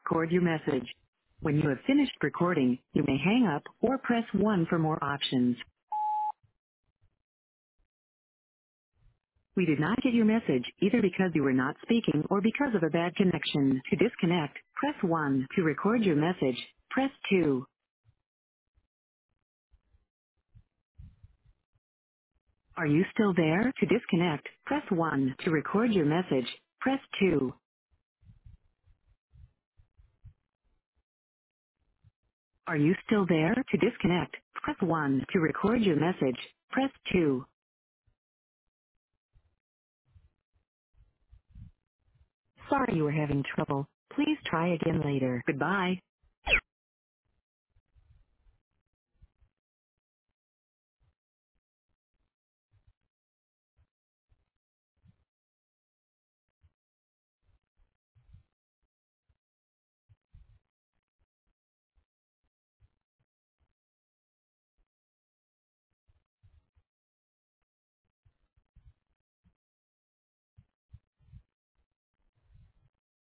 record your message. When you have finished recording, you may hang up or press 1 for more options. We did not get your message either because you were not speaking or because of a bad connection. To disconnect, press 1. To record your message, press 2. Are you still there? To disconnect, press 1. To record your message, press 2. Are you still there? To disconnect, press 1. To record your message, press 2. Sorry you were having trouble. Please try again later. Goodbye.